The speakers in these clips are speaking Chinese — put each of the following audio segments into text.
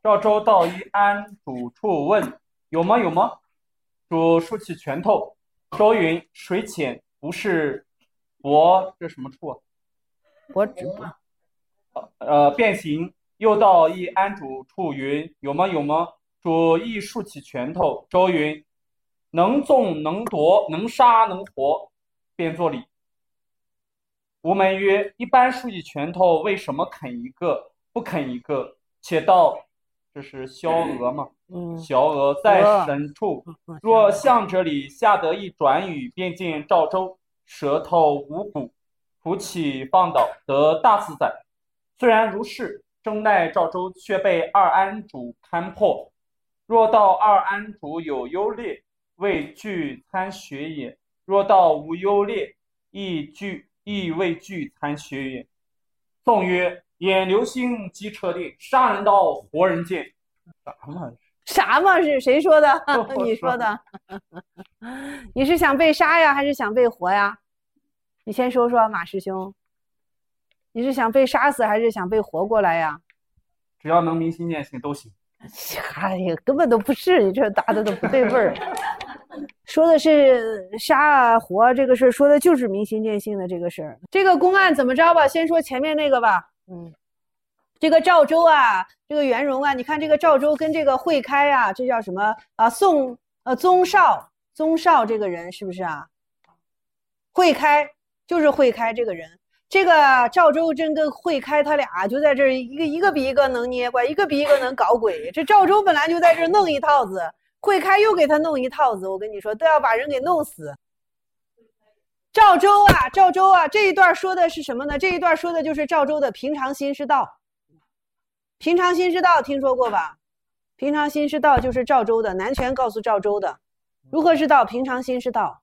赵州到一安主处问：有吗？有吗？主竖起拳头。周云：水浅，不是伯，这什么处啊？ 我只变形。又到一安主处云：有吗？有吗？主亦竖起拳头。周云：能纵能夺，能杀能活，便作礼。吴门曰：一般竖起拳头，为什么肯一个，不肯一个？且道，这是萧娥嘛？萧娥在神处，若向者里下得一转语，便见赵州舌头无骨，扶起放倒，得大自在。虽然如是，正奈赵州却被二安主勘破。若道二安主有优劣，未具参学也；若道无优劣，亦未具参学也。宋曰：眼流星击车电，杀人刀活人剑。 啥嘛？是谁说的？你说的。你是想被杀呀，还是想被活呀？你先说说，马师兄，你是想被杀死，还是想被活过来呀？ 只要能明心见性都行。 哎呀，根本都不是，你这答的都不对味儿。说的是杀啊活这个事儿，说的就是明心见性的这个事儿。这个公案怎么着吧？先说前面那个吧。这个赵州啊，这个袁荣啊，你看这个赵州跟这个惠开啊，这叫什么啊？宗绍这个人是不是啊？惠开就是惠开这个人。这个赵州真跟惠开他俩就在这儿一个比一个能捏怪，一个比一个能搞鬼。这赵州本来就在这儿弄一套子，惠开又给他弄一套子，我跟你说都要把人给弄死。赵州啊，这一段说的是什么呢？这一段说的就是赵州的平常心是道。平常心是道听说过吧？平常心是道就是赵州的，南拳告诉赵州的如何是道，平常心是道，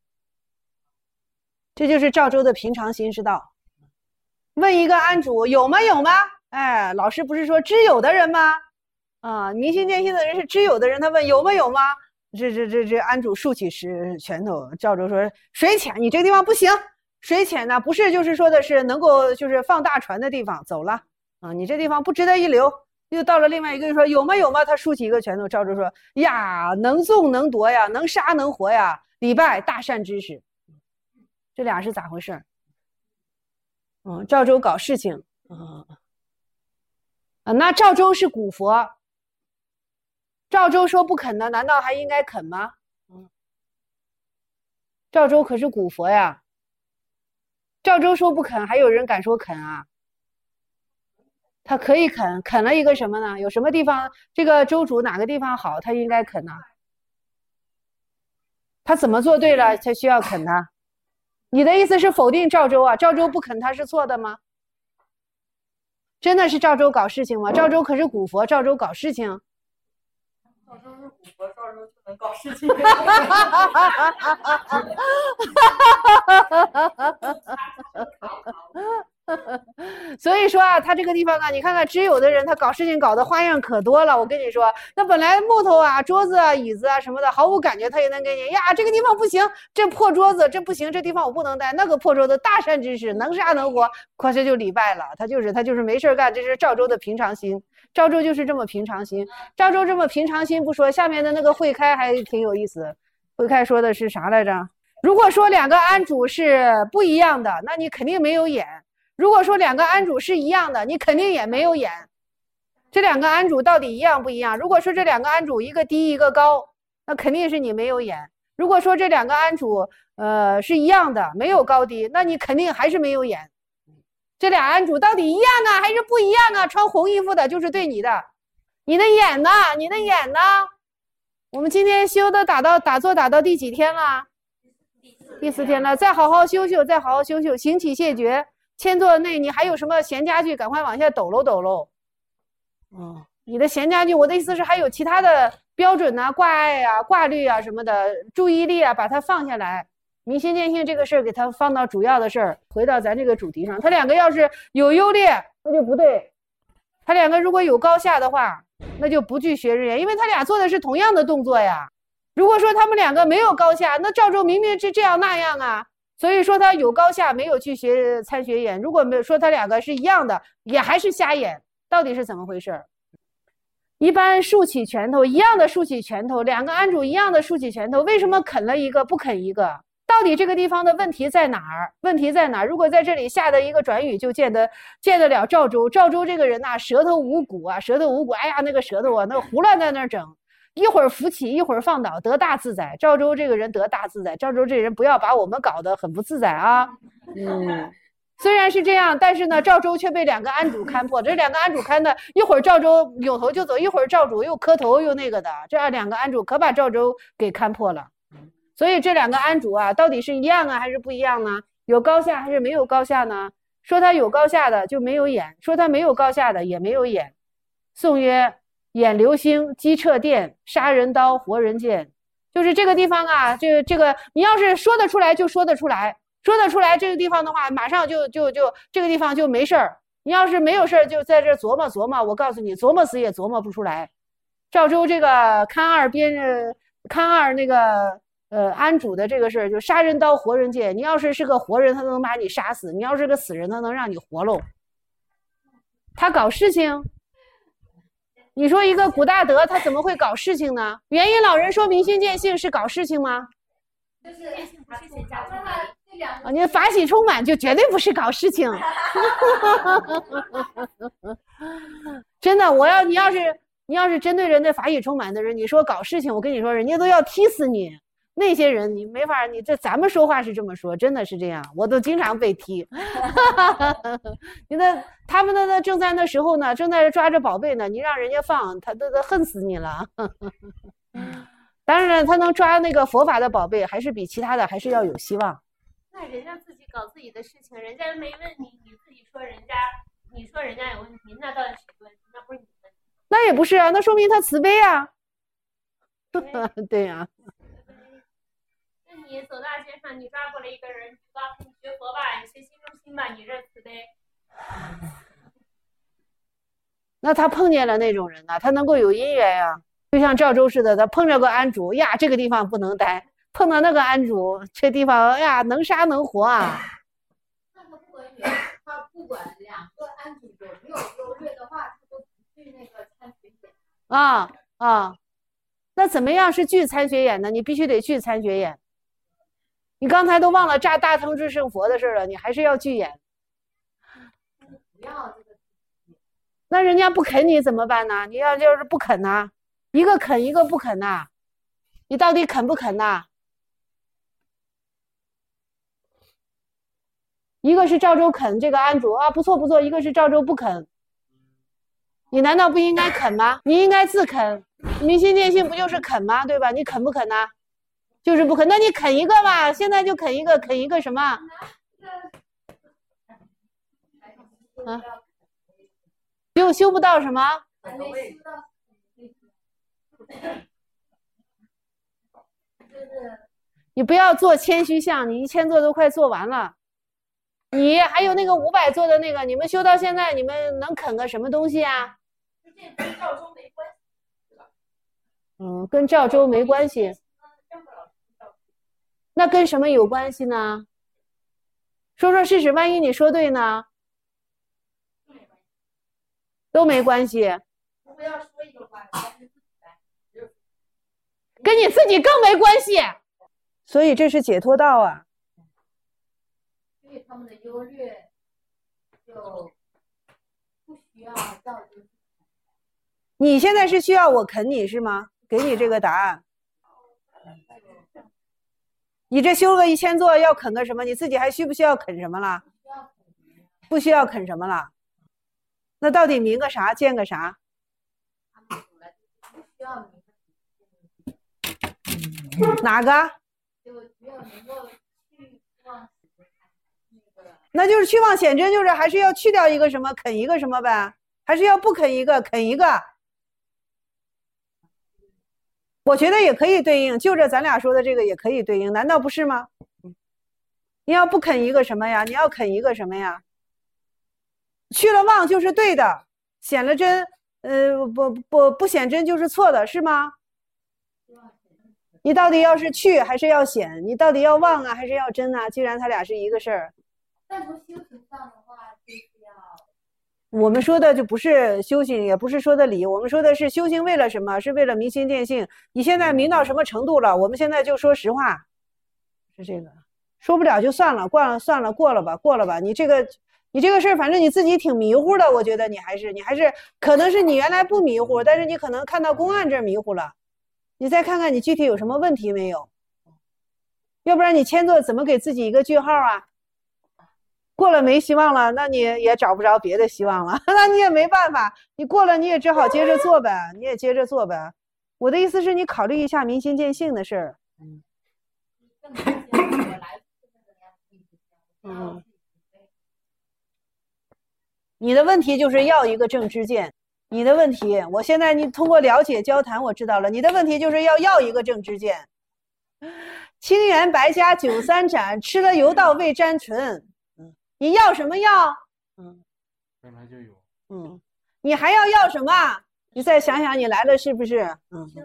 这就是赵州的平常心是道。问一个安主有吗？有吗？哎，老师不是说知有的人吗？明心见性的人是知有的人，他问有吗？有吗？这安主竖起拳头，赵州说水浅，你这个地方不行。水浅呢，不是就是说的是能够就是放大船的地方，走了你这地方不值得一留。又到了另外一个人说有吗？有吗？他竖起一个拳头，赵州说呀，能纵能夺呀，能杀能活呀，礼拜大善知识。这俩是咋回事？赵州搞事情那赵州是古佛，赵州说不肯的，难道还应该肯吗？赵州可是古佛呀，赵州说不肯，还有人敢说肯啊？他可以肯了一个什么呢？有什么地方这个州主哪个地方好，他应该肯呢？他怎么做对了才需要肯他？你的意思是否定赵州啊？赵州不肯他是错的吗？真的是赵州搞事情吗？赵州可是古佛，赵州搞事情。 赵州是古佛，赵州就能搞事情。 所以说啊，他这个地方啊，你看看知有的人他搞事情搞的花样可多了。我跟你说，那本来木头啊、桌子啊、椅子啊什么的毫无感觉，他也能给你呀，这个地方不行，这破桌子这不行，这地方我不能待。那个破桌子大善知识，能杀能活，可是就礼拜了。他就是没事干，这是赵州的平常心。赵州就是这么平常心，赵州这么平常心不说，下面的那个惠开还挺有意思。惠开说的是啥来着？如果说两个安主是不一样的，那你肯定没有眼。如果说两个安主是一样的，你肯定也没有眼。这两个安主到底一样不一样？如果说这两个安主一个低一个高，那肯定是你没有眼。如果说这两个安主是一样的，没有高低，那你肯定还是没有眼。这俩安主到底一样啊还是不一样啊？穿红衣服的就是对你的，你的眼呢？你的眼呢？我们今天修的打坐打到第几天了？第4天了，再好好修修，再好好修修，行起谢绝。千座内你还有什么闲家具，赶快往下抖搂抖搂。你的闲家具，我的意思是还有其他的标准啊、挂碍啊、挂虑啊什么的，注意力啊把它放下来。明心见性这个事儿给它放到主要的事儿，回到咱这个主题上。他两个要是有优劣那就不对，他两个如果有高下的话那就不具学日眼，因为他俩做的是同样的动作呀。如果说他们两个没有高下，那赵州明明是这样那样啊，所以说他有高下没有去参学眼。如果没有说他两个是一样的，也还是瞎眼，到底是怎么回事？ 一般竖起拳头，一样的竖起拳头，两个庵主一样的竖起拳头，为什么啃了一个不啃一个？到底这个地方的问题在哪儿？问题在哪儿？如果在这里下的一个转语就见得了赵州。赵州这个人呐，舌头无骨啊，舌头无骨，哎呀，那个舌头啊，那胡乱在那儿整，一会儿扶起，一会儿放倒，得大自在。赵州这个人得大自在，赵州这人不要把我们搞得很不自在啊。虽然是这样，但是呢，赵州却被两个庵主看破。这两个庵主看的，一会儿赵州扭头就走，一会儿赵主又磕头又那个的，这样两个庵主可把赵州给看破了。所以这两个庵主啊，到底是一样啊，还是不一样呢？有高下还是没有高下呢？说他有高下的就没有眼，说他没有高下的也没有眼。宋曰：眼流星，击掣电，杀人刀，活人剑。就是这个地方啊，这个，你要是说得出来就说得出来。说得出来这个地方的话，马上就这个地方就没事儿。你要是没有事儿，就在这琢磨琢磨。我告诉你，琢磨死也琢磨不出来。赵州这个看二那个庵主的这个事儿，就杀人刀活人剑。你要是个活人，他能把你杀死；你要是个死人，他能让你活喽。他搞事情，你说一个古大德，他怎么会搞事情呢？元音老人说明心见性是搞事情吗？ 就是不是写假装啊，你法喜充满就绝对不是搞事情。真的，你要是针对人家法喜充满的人，你说搞事情，我跟你说，人家都要踢死你。那些人你没法，咱们说话是这么说，真的是这样，我都经常被踢。他们那正在那时候呢，正在抓着宝贝呢，你让人家放，他都恨死你了。当然，他能抓那个佛法的宝贝，还是比其他的还是要有希望。 那人家自己搞自己的事情，人家没问你，你自己说你说人家有问题，那到底谁问题？那不是你问题。 那也不是啊，那说明他慈悲啊。对呀。 那你走大街上，你抓过来一个人，你告诉你学佛吧，你学心中心吧，你这慈悲。 那他碰见了那种人呢，他能够有因缘呀。就像赵州似的，他碰着个庵主呀，这个地方不能待。碰到那个庵主，这地方呀能杀能活啊。 那他不管两个庵主有没有优劣的话，他都不去那个参学演。 那怎么样是具参学演呢？你必须得具参学演。你刚才都忘了炸大腾至圣佛的事了，你还是要具演。 不要这个。 那人家不肯你怎么办呢？你要是不肯呢，一个肯一个不肯呐，你到底肯不肯呐？一个是赵州肯这个庵主啊，不错不错，一个是赵州不肯，你难道不应该肯吗？你应该自肯，明心见性不就是肯吗？对吧？你肯不肯呢？就是不肯，那你肯一个吧，现在就肯一个，肯一个什么？啊？修不到什么？你不要做谦虚相，你1000座都快做完了。你还有那个500座的那个，你们修到现在，你们能啃个什么东西啊？ 这跟赵州没关系，对吧？ 跟赵州没关系。那跟什么有关系呢？说说事实，万一你说对呢？都没关系。 不要说一个话， 跟你自己更没关系。所以这是解脱道啊。 所以他们的优劣就不需要赵州。 你现在是需要我啃你是吗？给你这个答案。你这修个1000座要啃个什么？你自己还需不需要啃什么了？不需要啃什么了？那到底明个啥，见个啥？哪个？那就是去妄显真，就是还是要去掉一个什么，啃一个什么呗？还是要不啃一个，啃一个？我觉得也可以对应，就着咱俩说的这个也可以对应，难道不是吗？你要不啃一个什么呀？你要啃一个什么呀？去了妄就是对的，显了真，不显真就是错的，是吗？你到底要是去还是要显？你到底要妄啊还是要真啊？既然它俩是一个事儿。 但从修行上的话，就是我们说的就不是修行，也不是说的理，我们说的是修行为了什么？是为了明心见性。你现在明到什么程度了？我们现在就说实话，是这个。说不了就算了，算了，过了吧。你这个事儿，反正你自己挺迷糊的，我觉得你还是可能是你原来不迷糊，但是你可能看到公案这儿迷糊了。你再看看你具体有什么问题没有？要不然你签字怎么给自己一个句号啊？过了没希望了，那你也找不着别的希望了，那你也没办法，你过了你也只好接着做呗，我的意思是你考虑一下明心见性的事儿。你的问题就是要一个正知见，你的问题，我现在你通过了解交谈我知道了，你的问题就是要一个正知见。青元白加酒三盏，吃了油道未沾唇。你要什么药？ 本来就有。 你还要什么？你再想想，你来了是不是？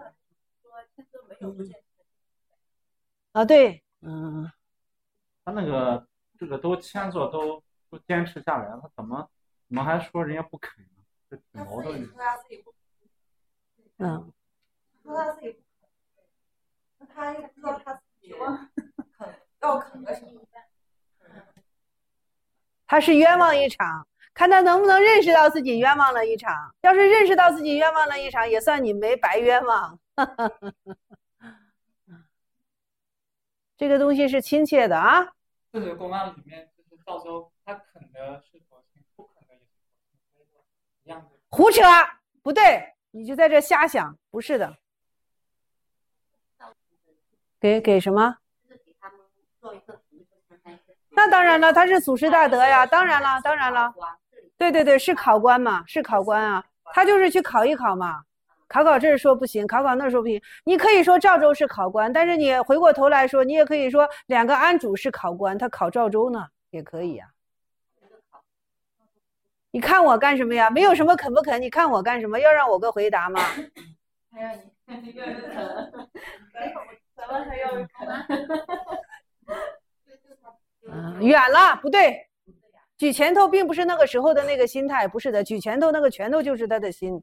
对， 他那个这个都签作都坚持下来了，他怎么还说人家不肯呢？这挺矛盾的。 说他自己不肯，他也不知道他自己要啃个什么。 他是冤枉一场，看他能不能认识到自己冤枉了一场。要是认识到自己冤枉了一场，也算你没白冤枉。这个东西是亲切的啊。 这个公案里面就是到时候他啃的是佛性，不啃的也是佛性，一样的。 胡扯，不对，你就在这瞎想，不是的。给什么？那当然了，他是祖师大德呀，当然了。对，是考官嘛，是考官啊，他就是去考一考嘛，考这儿说不行，考那儿说不行。你可以说赵州是考官，但是你回过头来说，你也可以说2个安主是考官，他考赵州呢，也可以呀。你看我干什么呀？没有什么肯不肯，你看我干什么？要让我个回答吗？ 还要你咱们还要远了，不对，举拳头并不是那个时候的那个心态，不是的，举拳头那个拳头就是他的心。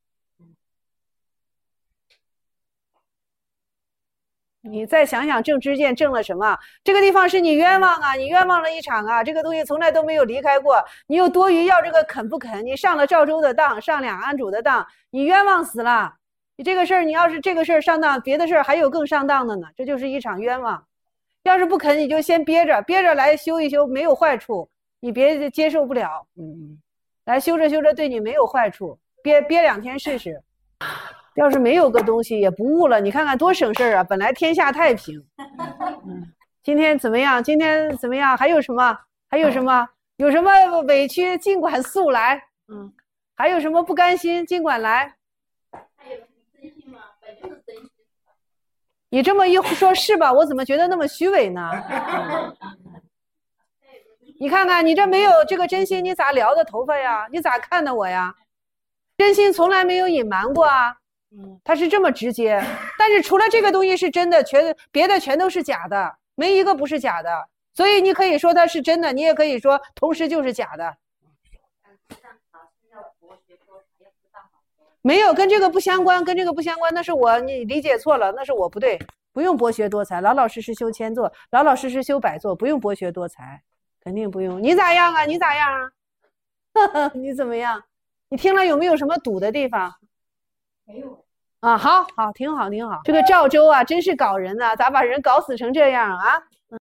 你再想想正知见正了什么？这个地方是你冤枉啊，你冤枉了一场啊，这个东西从来都没有离开过。你有多余要这个肯不肯？你上了赵州的当，上2安主的当，你冤枉死了。你这个事儿，你要是这个事儿上当，别的事儿还有更上当的呢，这就是一场冤枉。要是不肯，你就先憋着来修一修，没有坏处，你别接受不了。来修着对你没有坏处，憋2天试试。要是没有个东西也不悟了，你看看多省事儿啊！本来天下太平。今天怎么样？还有什么？有什么委屈尽管诉来。还有什么不甘心尽管来。 还有真心吗？本就是真心。 你这么一说，是吧？我怎么觉得那么虚伪呢？你看看，你这没有这个真心，你咋撩的头发呀？你咋看的我呀？真心从来没有隐瞒过啊。它是这么直接，但是除了这个东西是真的，别的全都是假的，没一个不是假的。所以你可以说它是真的，你也可以说同时就是假的。没有，跟这个不相关，那是你理解错了，那是我不对，不用博学多才，老老实实修千座，老老实实修百座，不用博学多才，肯定不用。你咋样啊？你怎么样？你听了有没有什么堵的地方？ 没有啊，好，挺好。这个赵州啊，真是搞人呐，咋把人搞死成这样啊？